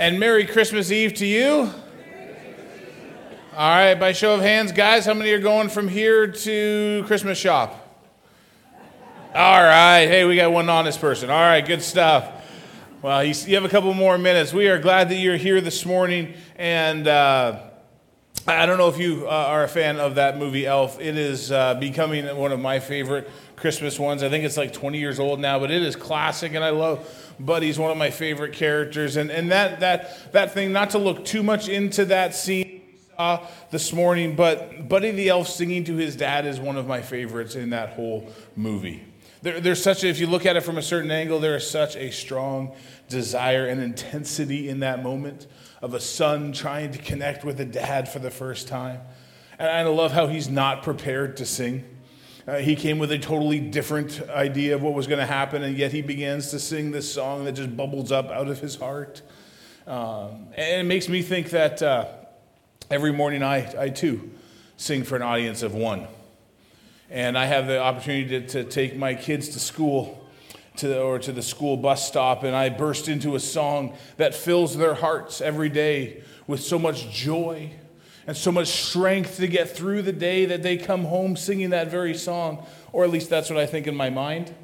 And Merry Christmas Eve to you. All right, by show of hands, guys, how many are going from here to Christmas shop? All right, hey, we got one honest person. All right, good stuff. Well, you have a couple more minutes. We are glad that you're here this morning, and I don't know if you are a fan of that movie, Elf. It is becoming one of my favorite Christmas ones. I think it's like 20 years old now, but it is classic, and I love Buddy's one of my favorite characters. And that thing, not to look too much into that scene we saw this morning, but Buddy the Elf singing to his dad is one of my favorites in that whole movie. There's such if you look at it from a certain angle, there is such a strong desire and intensity in that moment of a son trying to connect with a dad for the first time. And I love how he's not prepared to sing. He came with a totally different idea of what was going to happen, and yet he begins to sing this song that just bubbles up out of his heart. And it makes me think that every morning I too sing for an audience of one. And I have the opportunity to take my kids to school or to the school bus stop, and I burst into a song that fills their hearts every day with so much joy and so much strength to get through the day that they come home singing that very song, or at least that's what I think in my mind.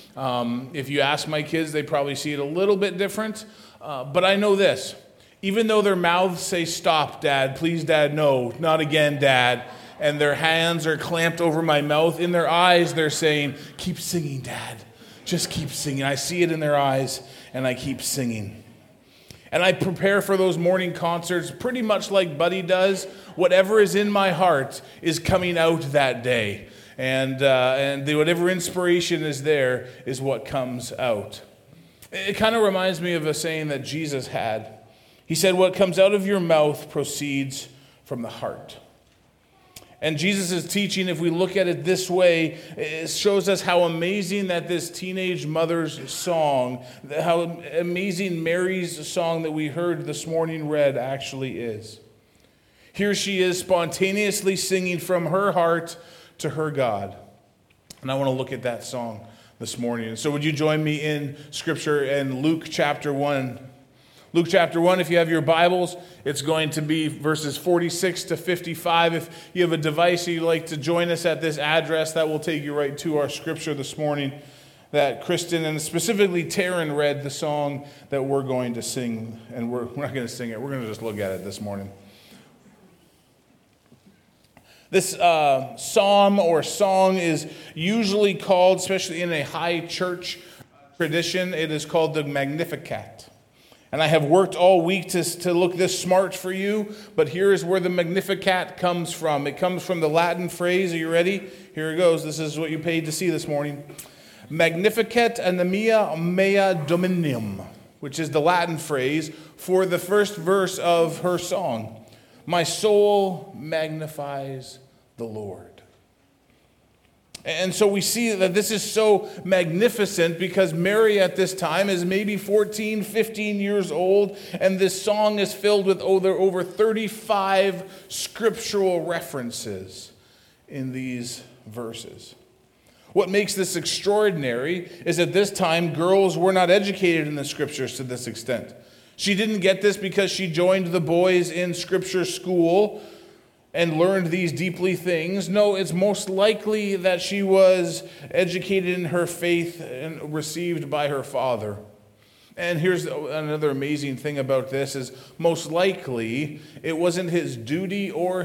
If you ask my kids, they probably see it a little bit different, but I know this. Even though their mouths say, "Stop, Dad, please, Dad, no, not again, Dad," and their hands are clamped over my mouth, in their eyes they're saying, "Keep singing, Dad, just keep singing." I see it in their eyes, and I keep singing. And I prepare for those morning concerts pretty much like Buddy does. Whatever is in my heart is coming out that day. And whatever inspiration is there is what comes out. It kind of reminds me of a saying that Jesus had. He said, "What comes out of your mouth proceeds from the heart." And Jesus' teaching, if we look at it this way, it shows us how amazing that this teenage mother's song, how amazing Mary's song that we heard this morning read actually is. Here she is spontaneously singing from her heart to her God. And I want to look at that song this morning. So would you join me in Scripture in Luke chapter 1? Luke chapter 1, if you have your Bibles, it's going to be verses 46 to 55. If you have a device and you'd like to join us at this address, that will take you right to our Scripture this morning that Kristen and specifically Taryn read the song that we're going to sing. And we're not going to sing it, we're going to just look at it this morning. This psalm or song is usually called, especially in a high church tradition, it is called the Magnificat. And I have worked all week to look this smart for you, but here is where the Magnificat comes from. It comes from the Latin phrase. Are you ready? Here it goes. This is what you paid to see this morning. Magnificat anemia mea Dominum, which is the Latin phrase for the first verse of her song. My soul magnifies the Lord. And so we see that this is so magnificent because Mary at this time is maybe 14, 15 years old, and this song is filled with over 35 scriptural references in these verses. What makes this extraordinary is at this time, girls were not educated in the scriptures to this extent. She didn't get this because she joined the boys in scripture school and learned these deeply things. No, it's most likely that she was educated in her faith and received by her father. And here's another amazing thing about this is most likely it wasn't his duty or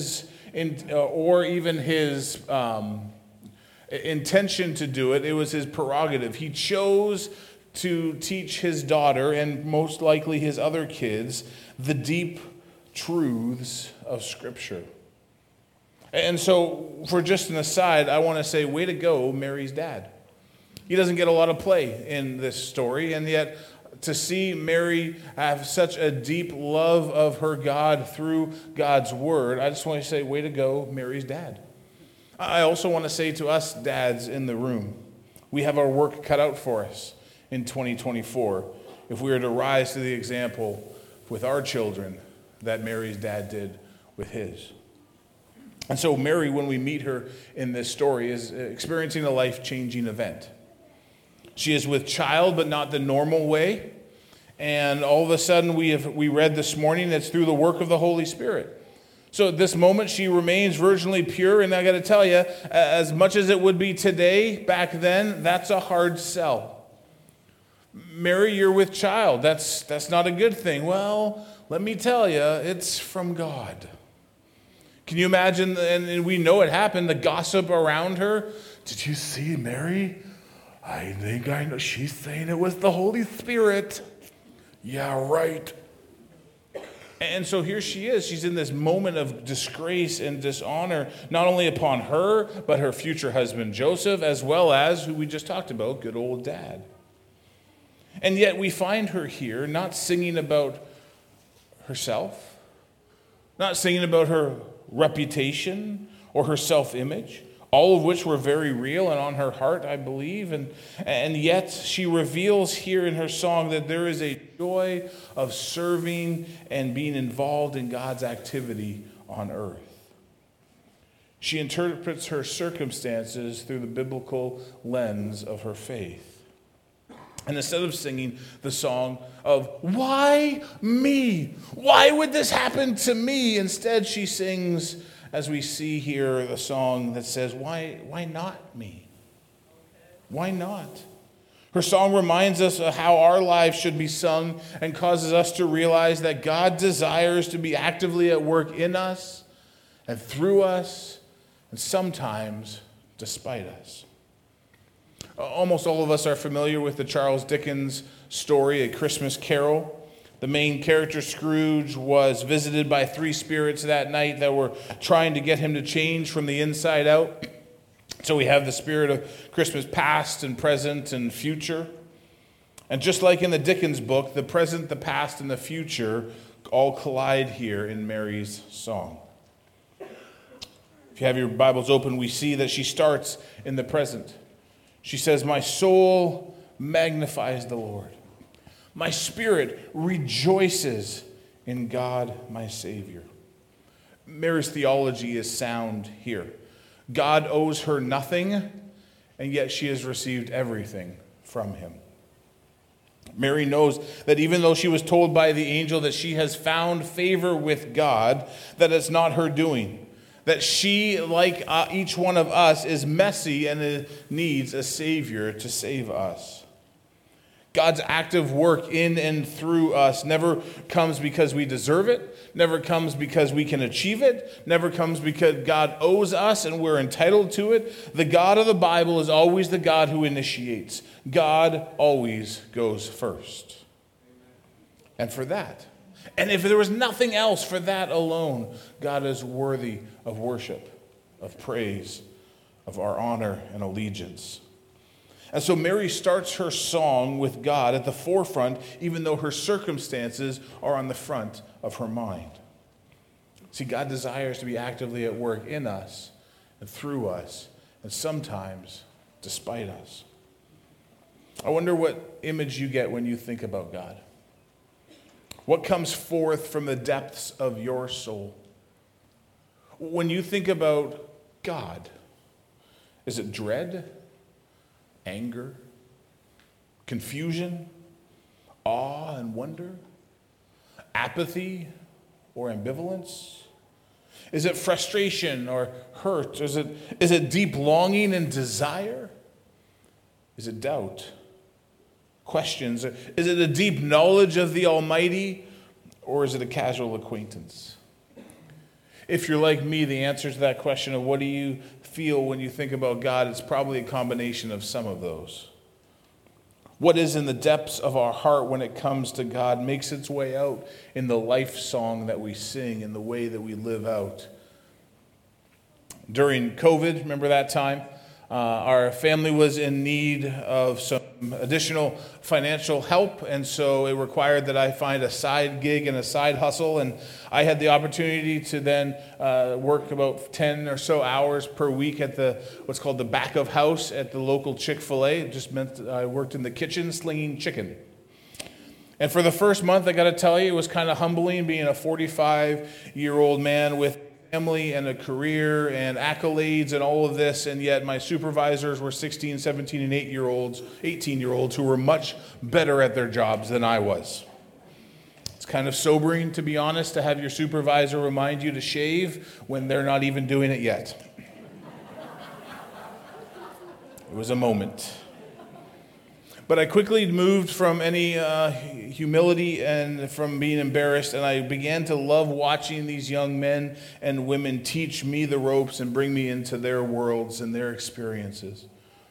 even his intention to do it. It was his prerogative. He chose to teach his daughter and most likely his other kids the deep truths of Scripture. And so, for just an aside, I want to say, way to go, Mary's dad. He doesn't get a lot of play in this story, and yet to see Mary have such a deep love of her God through God's Word, I just want to say, way to go, Mary's dad. I also want to say to us dads in the room, we have our work cut out for us in 2024 if we are to rise to the example with our children that Mary's dad did with his. And so Mary, when we meet her in this story, is experiencing a life-changing event. She is with child, but not the normal way. And all of a sudden, we read this morning, it's through the work of the Holy Spirit. So at this moment, she remains virginally pure. And I got to tell you, as much as it would be today, back then, that's a hard sell. Mary, you're with child. That's not a good thing. Well, let me tell you, it's from God. Can you imagine, and we know it happened, the gossip around her? Did you see Mary? I think I know. She's saying it was the Holy Spirit. Yeah, right. And so here she is. She's in this moment of disgrace and dishonor, not only upon her, but her future husband Joseph, as well as, who we just talked about, good old dad. And yet we find her here not singing about herself, not singing about her reputation or her self-image, all of which were very real and on her heart, I believe. And yet she reveals here in her song that there is a joy of serving and being involved in God's activity on earth. She interprets her circumstances through the biblical lens of her faith. And instead of singing the song of, why me? Why would this happen to me? Instead, she sings, as we see here, the song that says, why not me? Why not? Her song reminds us of how our lives should be sung and causes us to realize that God desires to be actively at work in us and through us, and sometimes despite us. Almost all of us are familiar with the Charles Dickens story, A Christmas Carol. The main character, Scrooge, was visited by three spirits that night that were trying to get him to change from the inside out. So we have the spirit of Christmas past and present and future. And just like in the Dickens book, the present, the past, and the future all collide here in Mary's song. If you have your Bibles open, we see that she starts in the present. She says, my soul magnifies the Lord. My spirit rejoices in God, my Savior. Mary's theology is sound here. God owes her nothing, and yet she has received everything from him. Mary knows that even though she was told by the angel that she has found favor with God, that it's not her doing. That she, like each one of us, is messy and needs a Savior to save us. God's active work in and through us never comes because we deserve it, never comes because we can achieve it, never comes because God owes us and we're entitled to it. The God of the Bible is always the God who initiates. God always goes first. And for that, and if there was nothing else, for that alone, God is worthy of worship, of praise, of our honor and allegiance. And so Mary starts her song with God at the forefront, even though her circumstances are on the front of her mind. See, God desires to be actively at work in us and through us, and sometimes despite us. I wonder what image you get when you think about God. What comes forth from the depths of your soul? When you think about God, is it dread, anger, confusion, awe and wonder, apathy or ambivalence? Is it frustration or hurt? Is it deep longing and desire? Is it doubt? Questions? Is it a deep knowledge of the Almighty, or is it a casual acquaintance? If you're like me, the answer to that question of what do you feel when you think about God, it's probably a combination of some of those. What is in the depths of our heart when it comes to God makes its way out in the life song that we sing, in the way that we live out. During COVID, remember that time? Our family was in need of some additional financial help, and so it required that I find a side gig and a side hustle, and I had the opportunity to then work about 10 or so hours per week at what's called the back of house at the local Chick-fil-A. It just meant that I worked in the kitchen slinging chicken. And for the first month, I got to tell you, it was kind of humbling being a 45-year-old man with family and a career and accolades and all of this, and yet my supervisors were 16, 17, and 18-year-olds who were much better at their jobs than I was. It's kind of sobering, to be honest, to have your supervisor remind you to shave when they're not even doing it yet. It was a moment. But I quickly moved from any humility and from being embarrassed, and I began to love watching these young men and women teach me the ropes and bring me into their worlds and their experiences.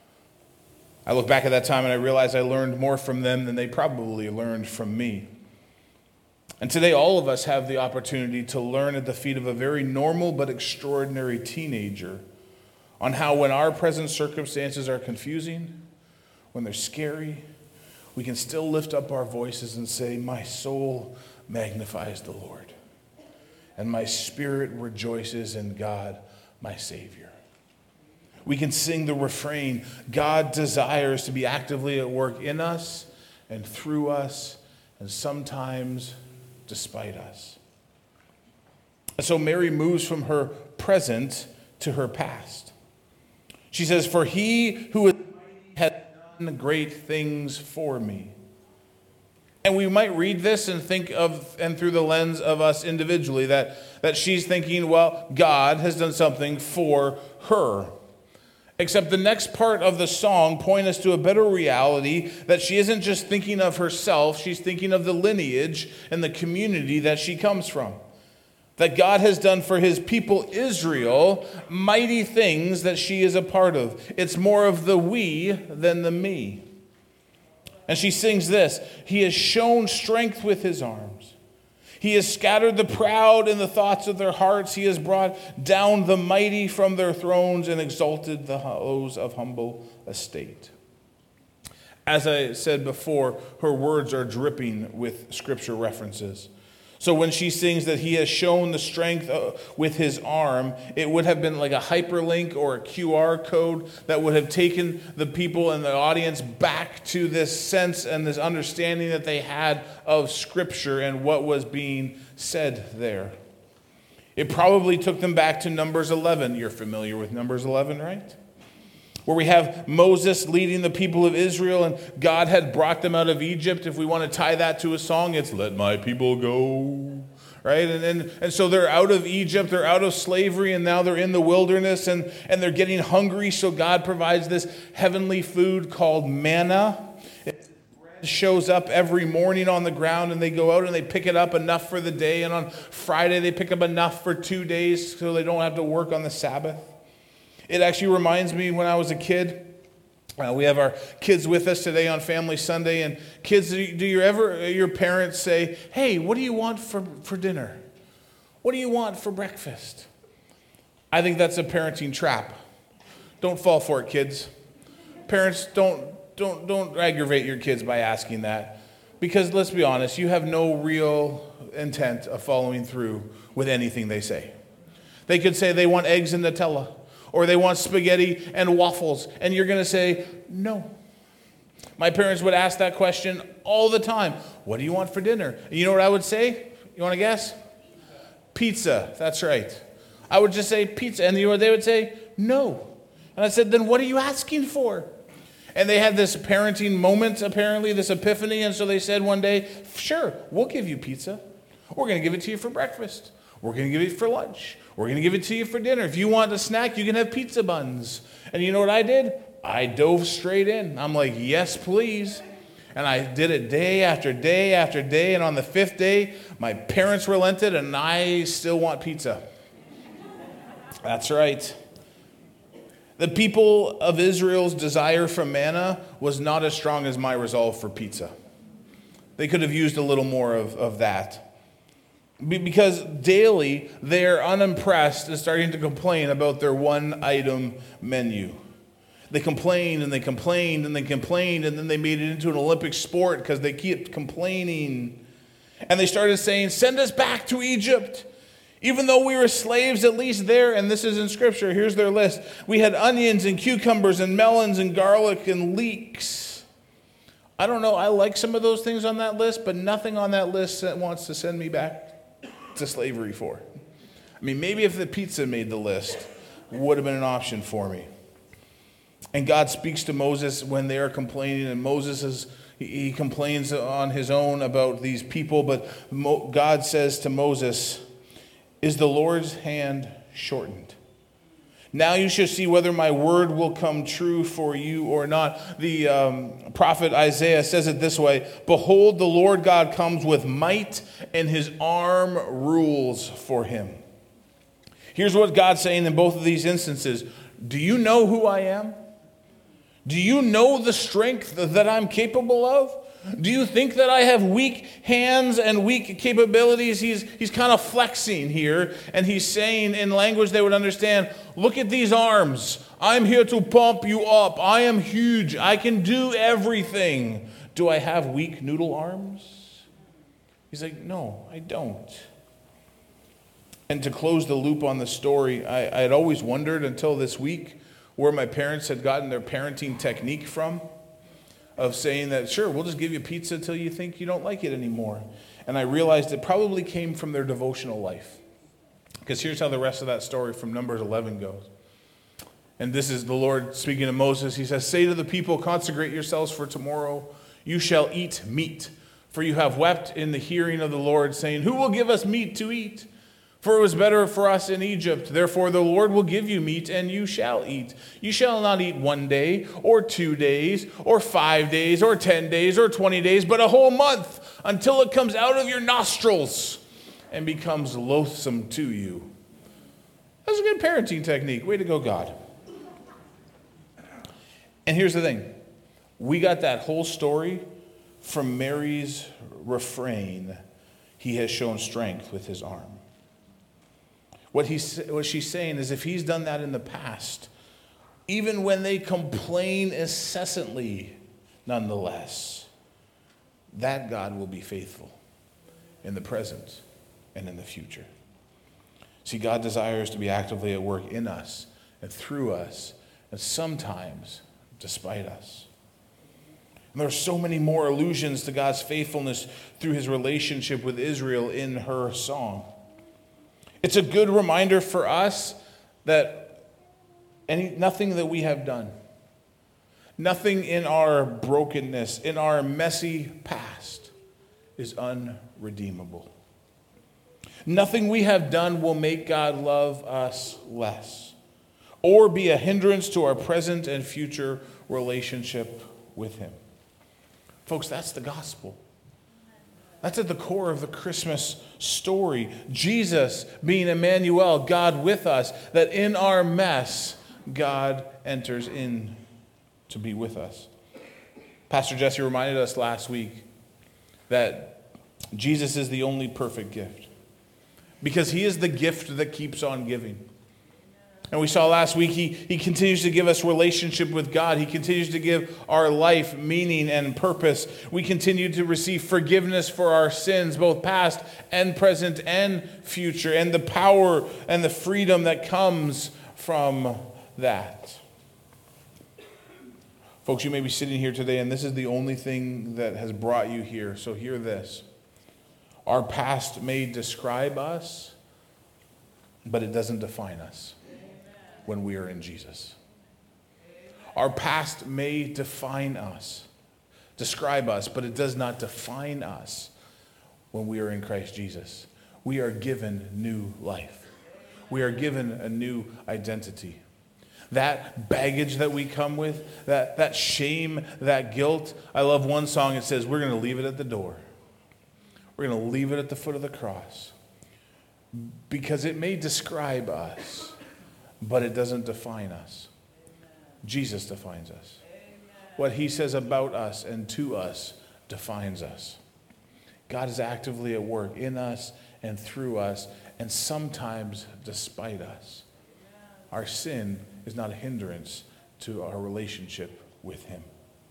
I look back at that time and I realize I learned more from them than they probably learned from me. And today all of us have the opportunity to learn at the feet of a very normal but extraordinary teenager on how, when our present circumstances are confusing, when they're scary, we can still lift up our voices and say, "My soul magnifies the Lord, and my spirit rejoices in God, my Savior." We can sing the refrain, God desires to be actively at work in us and through us, and sometimes despite us. And so Mary moves from her present to her past. She says, "For he who is mighty has done great things for me." And we might read this and think of, and through the lens of us individually, that she's thinking, well, God has done something for her. Except the next part of the song points us to a better reality, that she isn't just thinking of herself, she's thinking of the lineage and the community that she comes from. That God has done for his people Israel mighty things that she is a part of. It's more of the we than the me. And she sings this, "He has shown strength with his arms. He has scattered the proud in the thoughts of their hearts. He has brought down the mighty from their thrones and exalted those of humble estate." As I said before, her words are dripping with scripture references. So when she sings that he has shown the strength with his arm, it would have been like a hyperlink or a QR code that would have taken the people in the audience back to this sense and this understanding that they had of Scripture and what was being said there. It probably took them back to Numbers 11. You're familiar with Numbers 11, right? Where we have Moses leading the people of Israel, and God had brought them out of Egypt. If we want to tie that to a song, it's "Let my people go," right? And so they're out of Egypt, they're out of slavery, and now they're in the wilderness, and they're getting hungry, so God provides this heavenly food called manna. Bread shows up every morning on the ground, and they go out and they pick it up enough for the day, and on Friday they pick up enough for 2 days so they don't have to work on the Sabbath. It actually reminds me when I was a kid. We have our kids with us today on Family Sunday. And kids, do your parents say, "Hey, what do you want for dinner? What do you want for breakfast?" I think that's a parenting trap. Don't fall for it, kids. Parents, don't aggravate your kids by asking that. Because let's be honest, you have no real intent of following through with anything they say. They could say they want eggs and Nutella, or they want spaghetti and waffles, and you're going to say, "No." My parents would ask that question all the time. "What do you want for dinner?" And you know what I would say? You want to guess? Pizza. That's right. I would just say pizza, and you know what they would say? "No." And I said, "Then what are you asking for?" And they had this parenting moment, apparently, this epiphany, and so they said one day, "Sure, we'll give you pizza. We're going to give it to you for breakfast. We're going to give it for lunch. We're going to give it to you for dinner. If you want a snack, you can have pizza buns." And you know what I did? I dove straight in. I'm like, "Yes, please." And I did it day after day after day. And on the 5th day, my parents relented, and I still want pizza. That's right. The people of Israel's desire for manna was not as strong as my resolve for pizza. They could have used a little more of that. Because daily they're unimpressed and starting to complain about their one-item menu. They complained and they complained and they complained, and then they made it into an Olympic sport because they kept complaining. And they started saying, "Send us back to Egypt. Even though we were slaves, at least there," and this is in Scripture, here's their list, "we had onions and cucumbers and melons and garlic and leeks." I don't know, I like some of those things on that list, but nothing on that list that wants to send me back to slavery for. I mean, maybe if the pizza made the list, would have been an option for me. And God speaks to Moses when they are complaining, and he complains on his own about these people, but God says to Moses, "Is the Lord's hand shortened? Now you shall see whether my word will come true for you or not." The prophet Isaiah says it this way: "Behold, the Lord God comes with might, and his arm rules for him." Here's what God's saying in both of these instances. Do you know who I am? Do you know the strength that I'm capable of? Do you think that I have weak hands and weak capabilities? He's kind of flexing here, and he's saying in language they would understand, look at these arms. I'm here to pump you up. I am huge. I can do everything. Do I have weak noodle arms? He's like, no, I don't. And to close the loop on the story, I had always wondered until this week where my parents had gotten their parenting technique from, of saying that, sure, we'll just give you pizza till you think you don't like it anymore. And I realized it probably came from their devotional life. Because here's how the rest of that story from Numbers 11 goes. And this is the Lord speaking to Moses. He says, "Say to the people, consecrate yourselves for tomorrow. You shall eat meat. For you have wept in the hearing of the Lord, saying, who will give us meat to eat? For it was better for us in Egypt. Therefore the Lord will give you meat, and you shall eat. You shall not eat 1 day, or 2 days, or 5 days, or 10 days, or 20 days, but a whole month, until it comes out of your nostrils and becomes loathsome to you." That's a good parenting technique. Way to go, God. And here's the thing. We got that whole story from Mary's refrain, "He has shown strength with his arm." What she's saying is, if he's done that in the past, even when they complain incessantly, nonetheless, that God will be faithful in the present and in the future. See, God desires to be actively at work in us and through us, and sometimes despite us. And there are so many more allusions to God's faithfulness through his relationship with Israel in her song. It's a good reminder for us that nothing that we have done, nothing in our brokenness, in our messy past, is unredeemable. Nothing we have done will make God love us less or be a hindrance to our present and future relationship with him. Folks, that's the gospel. That's at the core of the Christmas story. Jesus being Emmanuel, God with us, that in our mess, God enters in to be with us. Pastor Jesse reminded us last week that Jesus is the only perfect gift, because he is the gift that keeps on giving. And we saw last week, he continues to give us relationship with God. He continues to give our life meaning and purpose. We continue to receive forgiveness for our sins, both past and present and future, and the power and the freedom that comes from that. Folks, you may be sitting here today, and this is the only thing that has brought you here, so hear this. Our past may describe us, but it doesn't define us when we are in Jesus. Our past may define us, describe us, but it does not define us when we are in Christ Jesus. We are given new life. We are given a new identity. That baggage that we come with, that shame, that guilt. I love one song, it says, we're going to leave it at the door. We're going to leave it at the foot of the cross. Because it may describe us, but it doesn't define us. Jesus defines us. What he says about us and to us defines us. God is actively at work in us and through us, and sometimes despite us. Our sin is not a hindrance to our relationship with him.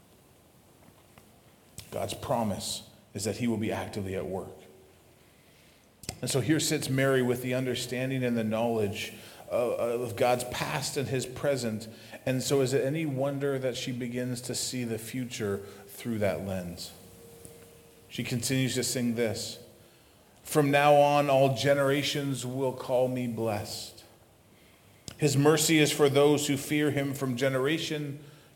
God's promise is that he will be actively at work. And so here sits Mary with the understanding and the knowledge of God's past and his present. And so is it any wonder that she begins to see the future through that lens? She continues to sing this: "From now on, all generations will call me blessed. His mercy is for those who fear him from generation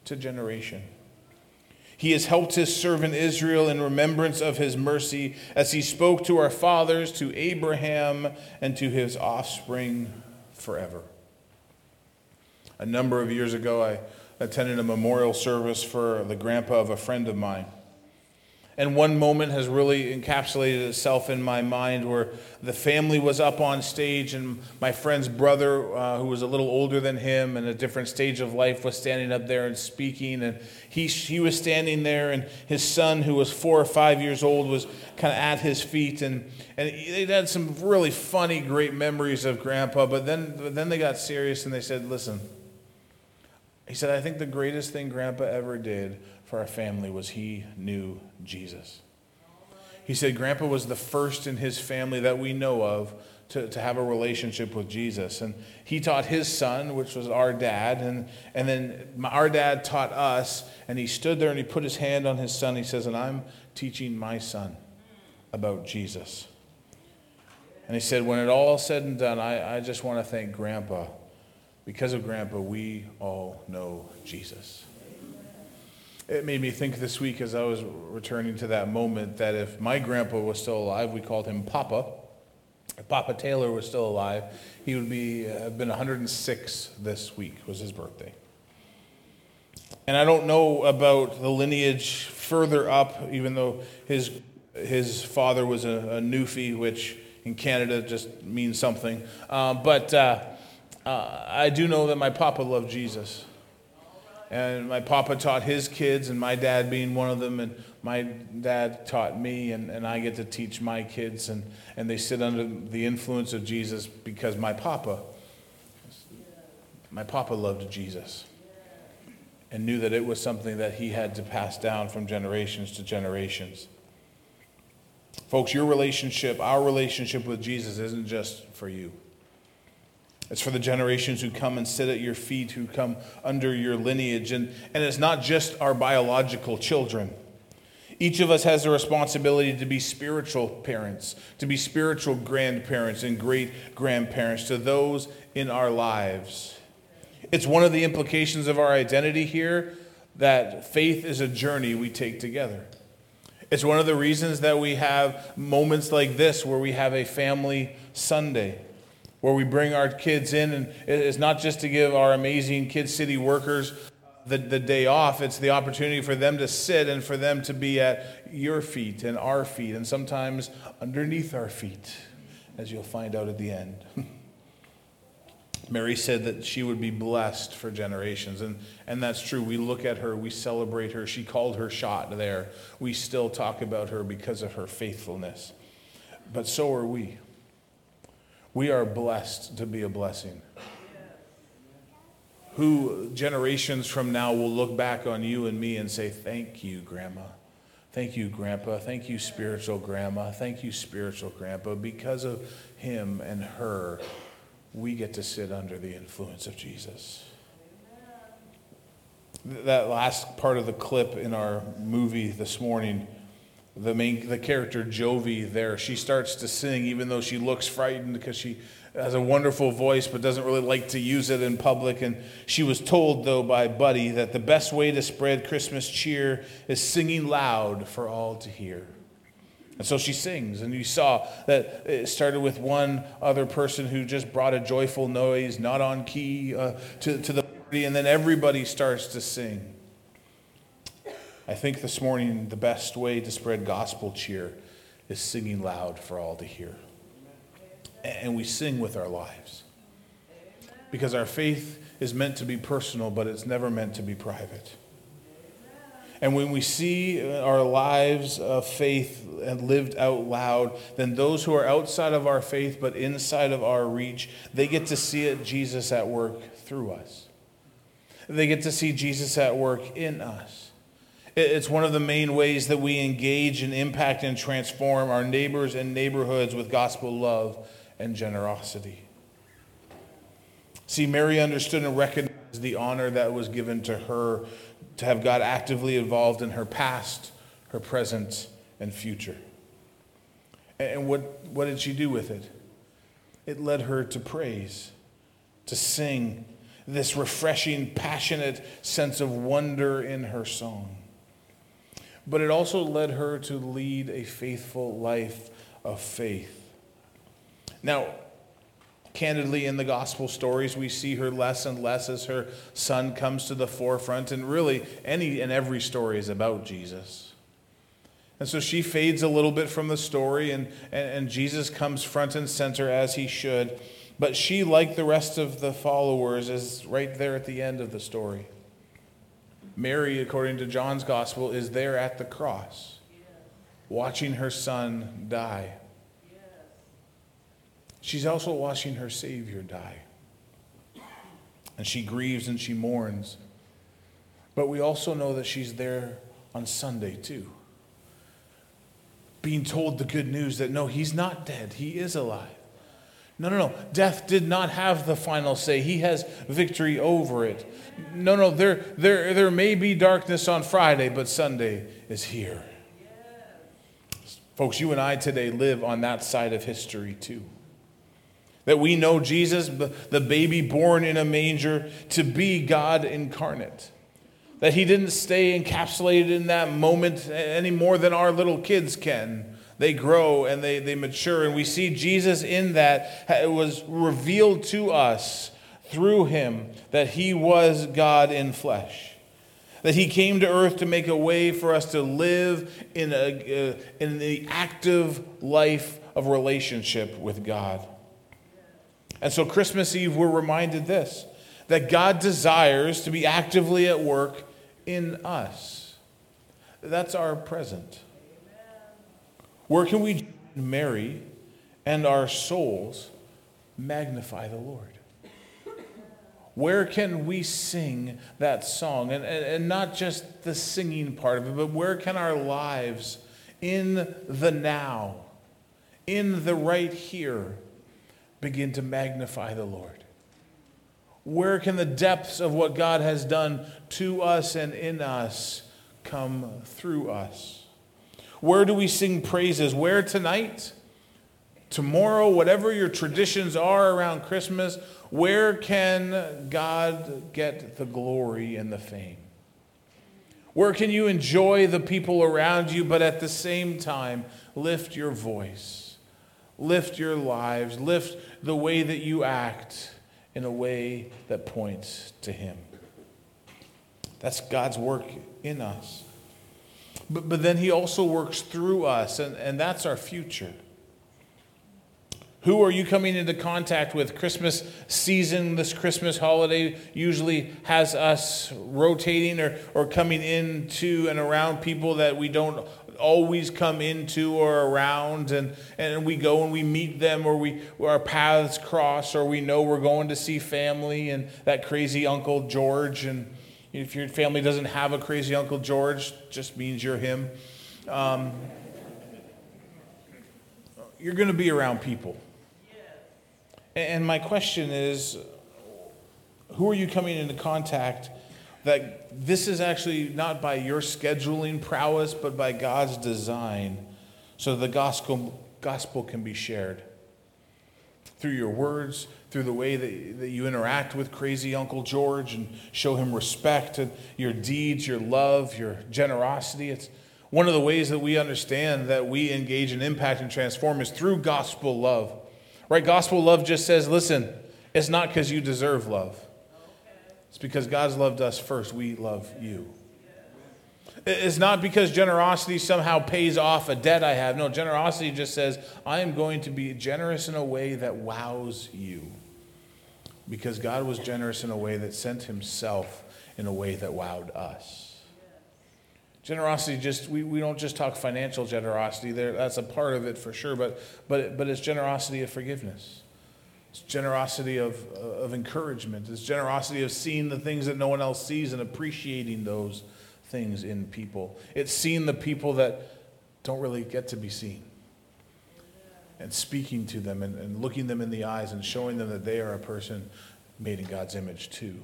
to generation. He has helped his servant Israel in remembrance of his mercy as he spoke to our fathers, to Abraham, and to his offspring forever. A number of years ago, I attended a memorial service for the grandpa of a friend of mine. And one moment has really encapsulated itself in my mind where the family was up on stage and my friend's brother, who was a little older than him and a different stage of life, was standing up there and speaking. And he was standing there, and his son, who was 4 or 5 years old, was kind of at his feet. And they had some really funny, great memories of Grandpa. But then they got serious and they said, listen, he said, I think the greatest thing Grandpa ever did for our family was he knew Jesus. He said Grandpa was the first in his family that we know of to have a relationship with Jesus. And he taught his son, which was our dad, and then our dad taught us, and he stood there and he put his hand on his son. He says, and I'm teaching my son about Jesus. And he said, when it all said and done, I just want to thank Grandpa. Because of Grandpa, we all know Jesus. It made me think this week as I was returning to that moment that if my grandpa was still alive, we called him Papa. If Papa Taylor was still alive, he would have been 106 this week, was his birthday. And I don't know about the lineage further up, even though his father was a Newfie, which in Canada just means something. But I do know that my Papa loved Jesus. And my Papa taught his kids, and my dad being one of them, and my dad taught me, and I get to teach my kids, and they sit under the influence of Jesus because my Papa loved Jesus and knew that it was something that he had to pass down from generations to generations. Folks, our relationship with Jesus isn't just for you. It's for the generations who come and sit at your feet, who come under your lineage. And it's not just our biological children. Each of us has a responsibility to be spiritual parents, to be spiritual grandparents and great-grandparents to those in our lives. It's one of the implications of our identity here that faith is a journey we take together. It's one of the reasons that we have moments like this where we have a family Sunday, where we bring our kids in, and it's not just to give our amazing Kid City workers the day off. It's the opportunity for them to sit and for them to be at your feet and our feet, and sometimes underneath our feet, as you'll find out at the end. Mary said that she would be blessed for generations, and that's true. We look at her, we celebrate her. She called her shot there. We still talk about her because of her faithfulness. But so are we. We are blessed to be a blessing. Who generations from now will look back on you and me and say, thank you, Grandma. Thank you, Grandpa. Thank you, spiritual Grandma. Thank you, spiritual Grandpa. Because of him and her, we get to sit under the influence of Jesus. That last part of the clip in our movie this morning, the character Jovi there, she starts to sing even though she looks frightened because she has a wonderful voice but doesn't really like to use it in public. And she was told, though, by Buddy that the best way to spread Christmas cheer is singing loud for all to hear. And so she sings, and you saw that it started with one other person who just brought a joyful noise, not on key, to the party, and then everybody starts to sing. I think this morning the best way to spread gospel cheer is singing loud for all to hear. And we sing with our lives. Because our faith is meant to be personal, but it's never meant to be private. And when we see our lives of faith lived out loud, then those who are outside of our faith but inside of our reach, they get to see Jesus at work through us. They get to see Jesus at work in us. It's one of the main ways that we engage and impact and transform our neighbors and neighborhoods with gospel love and generosity. See, Mary understood and recognized the honor that was given to her to have God actively involved in her past, her present, and future. And what did she do with it? It led her to praise, to sing, this refreshing, passionate sense of wonder in her song. But it also led her to lead a faithful life of faith. Now, candidly, in the gospel stories, we see her less and less as her son comes to the forefront, and really any and every story is about Jesus. And so she fades a little bit from the story, and Jesus comes front and center as he should. But she, like the rest of the followers, is right there at the end of the story. Mary, according to John's gospel, is there at the cross, watching her son die. She's also watching her Savior die. And she grieves and she mourns. But we also know that she's there on Sunday too, being told the good news that no, he's not dead, he is alive. No. Death did not have the final say. He has victory over it. No. There may be darkness on Friday, but Sunday is here. Folks, you and I today live on that side of history too. That we know Jesus, the baby born in a manger, to be God incarnate. That he didn't stay encapsulated in that moment any more than our little kids can. They grow and they mature, and we see Jesus in that. It was revealed to us through him that he was God in flesh. That he came to earth to make a way for us to live in the active life of relationship with God. And so Christmas Eve, we're reminded this, that God desires to be actively at work in us. That's our present. Where can we, Mary, and our souls magnify the Lord? Where can we sing that song? And not just the singing part of it, but where can our lives in the now, in the right here, begin to magnify the Lord? Where can the depths of what God has done to us and in us come through us? Where do we sing praises? Where tonight? Tomorrow? Whatever your traditions are around Christmas, where can God get the glory and the fame? Where can you enjoy the people around you, but at the same time lift your voice, lift your lives, lift the way that you act in a way that points to him? That's God's work in us. But then he also works through us, and that's our future. Who are you coming into contact with? Christmas season, this Christmas holiday usually has us rotating or coming into and around people that we don't always come into or around, and we go and we meet them, or our paths cross, or we know we're going to see family and that crazy Uncle George. And if your family doesn't have a crazy Uncle George, just means you're him. You're going to be around people. And my question is, who are you coming into contact that this is actually not by your scheduling prowess, but by God's design, so the gospel can be shared through your words, through the way that you interact with crazy Uncle George and show him respect, and your deeds, your love, your generosity. It's one of the ways that we understand that we engage in impact and transform is through gospel love. Right? Gospel love just says, listen, it's not because you deserve love. It's because God's loved us first. We love you. It's not because generosity somehow pays off a debt I have. No, generosity just says, I am going to be generous in a way that wows you. Because God was generous in a way that sent himself in a way that wowed us. Generosity, we don't just talk financial generosity. That's a part of it for sure, but it's generosity of forgiveness. It's generosity of encouragement. It's generosity of seeing the things that no one else sees and appreciating those things in people. It's seeing the people that don't really get to be seen and speaking to them and looking them in the eyes and showing them that they are a person made in God's image too.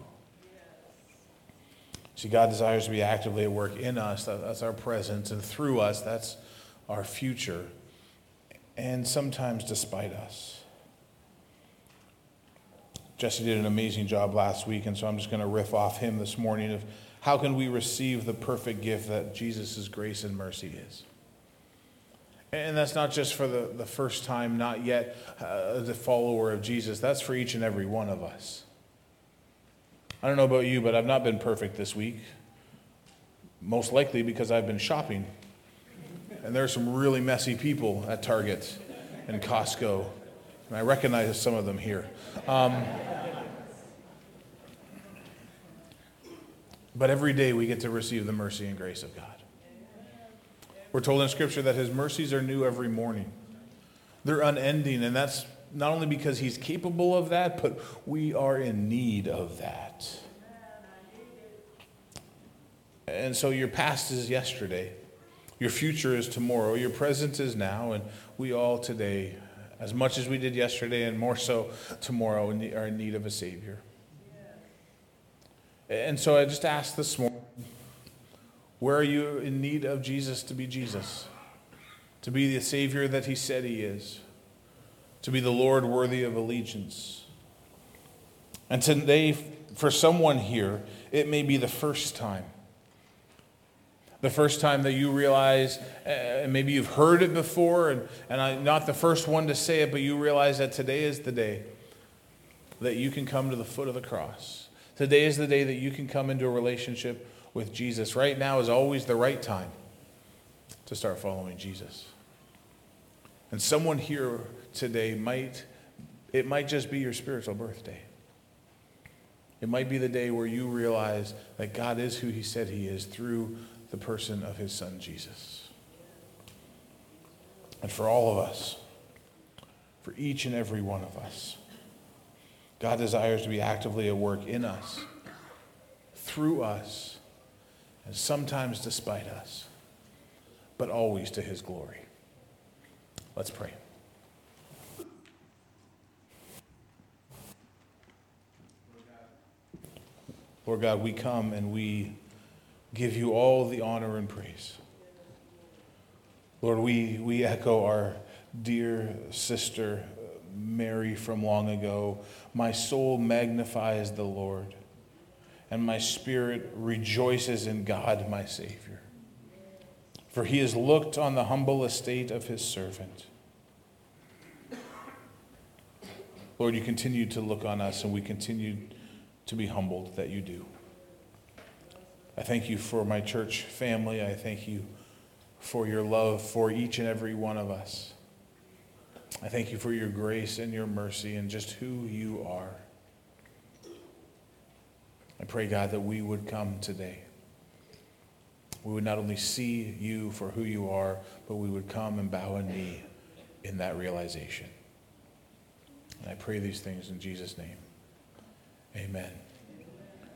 See, God desires to be actively at work in us. That's our presence. And through us, that's our future. And sometimes despite us. Jesse did an amazing job last week, and so I'm just going to riff off him this morning of how can we receive the perfect gift that Jesus' grace and mercy is. And that's not just for the first time, not yet the follower of Jesus. That's for each and every one of us. I don't know about you, but I've not been perfect this week. Most likely because I've been shopping. And there are some really messy people at Target and Costco. And I recognize some of them here. But every day we get to receive the mercy and grace of God. We're told in Scripture that his mercies are new every morning. They're unending, and that's not only because he's capable of that, but we are in need of that. And so your past is yesterday. Your future is tomorrow. Your present is now, and we all today, as much as we did yesterday and more so tomorrow, are in need of a Savior. And so I just asked this morning, where are you in need of Jesus to be Jesus? To be the Savior that he said he is? To be the Lord worthy of allegiance? And today, for someone here, it may be the first time. The first time that you realize, and maybe you've heard it before, and I'm not the first one to say it, but you realize that today is the day that you can come to the foot of the cross. Today is the day that you can come into a relationship with Jesus. Right now is always the right time to start following Jesus. And someone here today it might just be your spiritual birthday. It might be the day where you realize that God is who he said he is through the person of his son, Jesus. And for all of us, for each and every one of us, God desires to be actively at work in us, through us, and sometimes despite us, but always to his glory. Let's pray. Lord God, we come and we give you all the honor and praise. Lord, we echo our dear sister Mary from long ago. My soul magnifies the Lord, and my spirit rejoices in God, my Savior. For he has looked on the humble estate of his servant. Lord, you continue to look on us, and we continue to be humbled that you do. I thank you for my church family. I thank you for your love for each and every one of us. I thank you for your grace and your mercy and just who you are. I pray, God, that we would come today. We would not only see you for who you are, but we would come and bow a knee in that realization. And I pray these things in Jesus' name. Amen.